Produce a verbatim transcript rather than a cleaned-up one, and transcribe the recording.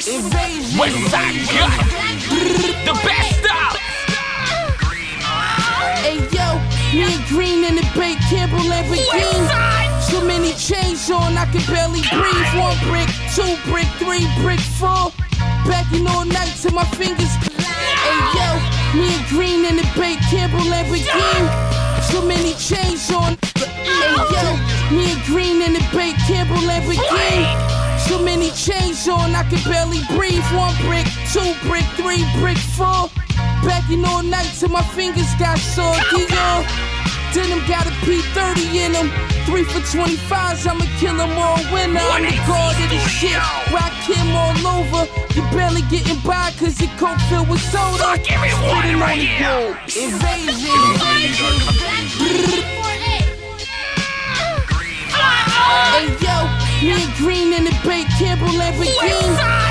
Invasion. Westside Gun. The best of. Hey yo, me and Green in the Bay Campbell Lamborghini. So many chains on, I can barely breathe. One brick, two brick, three brick, four. Backing all night till my fingers. Hey yo, me and Green in the Bay Campbell Lamborghini. So many chains on. Hey yo, me and Green in the Bay Campbell Lamborghini. So many chains on, I can barely breathe. One brick, two brick, three brick, four. Backing all night till my fingers got sore. Dior, denim got a P thirty in them. Three for twenty-fives, I'ma kill them all winner. I'm the guard of the shit, rock him all over. You barely getting by cause your coke filled with soda. Fuck everyone right here. Invasion. Hey yo, me and Green in the Bay Campbell Lamborghini.